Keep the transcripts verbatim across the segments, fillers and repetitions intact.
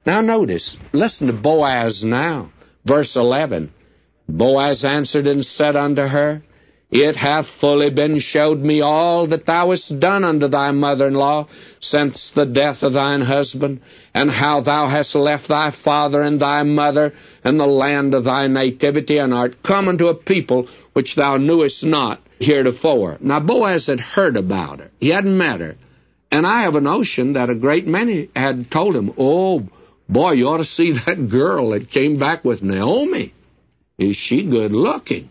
Now notice, listen to Boaz now. Verse eleven. Boaz answered and said unto her, It hath fully been showed me all that thou hast done unto thy mother-in-law since the death of thine husband, and how thou hast left thy father and thy mother and the land of thy nativity, and art come unto a people which thou knewest not heretofore. Now Boaz had heard about her. He hadn't met her. And I have a notion that a great many had told him, Oh, boy, you ought to see that girl that came back with Naomi. Is she good looking?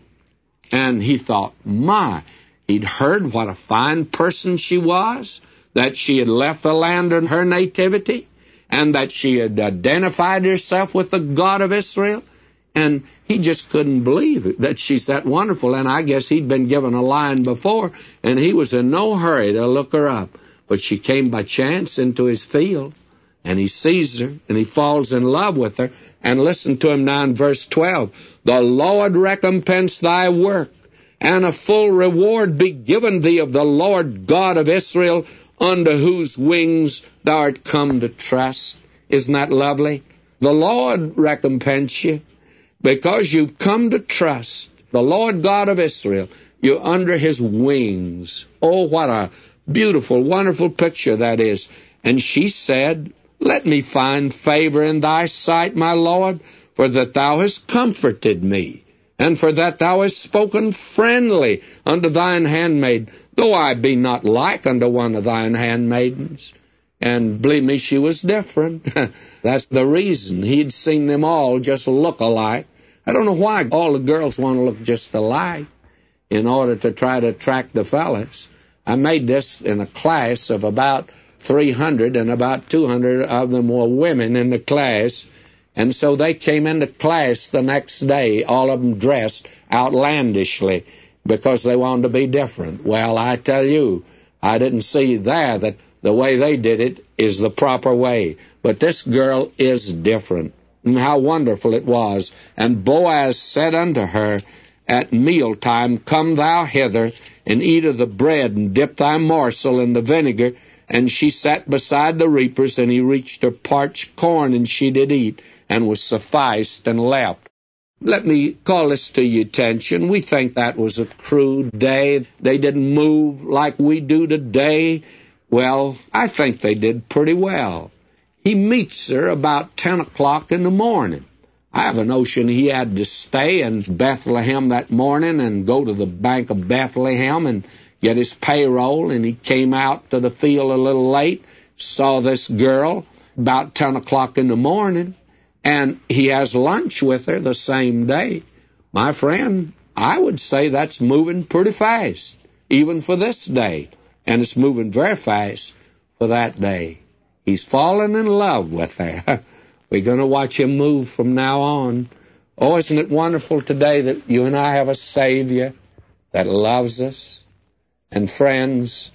And he thought, my, he'd heard what a fine person she was, that she had left the land of her nativity, and that she had identified herself with the God of Israel. And he just couldn't believe it, that she's that wonderful. And I guess he'd been given a line before, and he was in no hurry to look her up. But she came by chance into his field, and he sees her, and he falls in love with her. And listen to him now in verse twelve. The Lord recompense thy work, and a full reward be given thee of the Lord God of Israel, under whose wings thou art come to trust. Isn't that lovely? The Lord recompense you because you've come to trust the Lord God of Israel. You're under his wings. Oh, what a beautiful, wonderful picture that is. And she said, Let me find favor in thy sight, my Lord, for that thou hast comforted me, and for that thou hast spoken friendly unto thine handmaid, though I be not like unto one of thine handmaidens. And believe me, she was different. That's the reason. He'd seen them all just look alike. I don't know why all the girls want to look just alike in order to try to attract the fellas. I made this in a class of about three hundred, and about two hundred of them were women in the class. And so they came into class the next day, all of them dressed outlandishly because they wanted to be different. Well, I tell you, I didn't see there that the way they did it is the proper way. But this girl is different. And how wonderful it was. And Boaz said unto her, At mealtime come thou hither, and eat of the bread, and dip thy morsel in the vinegar. And she sat beside the reapers, and he reached her parched corn, and she did eat, and was sufficed, and left. Let me call this to your attention. We think that was a crude day. They didn't move like we do today. Well, I think they did pretty well. He meets her about ten o'clock in the morning. I have a notion he had to stay in Bethlehem that morning and go to the Bank of Bethlehem and get his payroll, and he came out to the field a little late, saw this girl about ten o'clock in the morning, and he has lunch with her the same day. My friend, I would say that's moving pretty fast, even for this day, and it's moving very fast for that day. He's fallen in love with her. We're going to watch him move from now on. Oh, isn't it wonderful today that you and I have a Savior that loves us? And friends,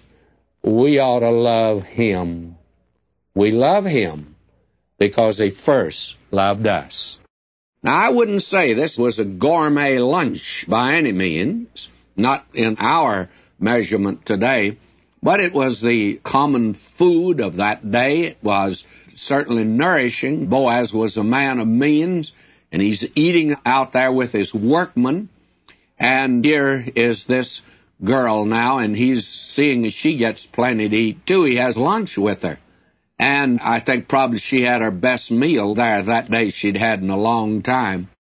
we ought to love him. We love him because he first loved us. Now, I wouldn't say this was a gourmet lunch by any means, not in our measurement today, but it was the common food of that day. It was certainly nourishing. Boaz was a man of means, and he's eating out there with his workmen. And here is this girl now, and he's seeing that she gets plenty to eat, too. He has lunch with her. And I think probably she had her best meal there that day she'd had in a long time.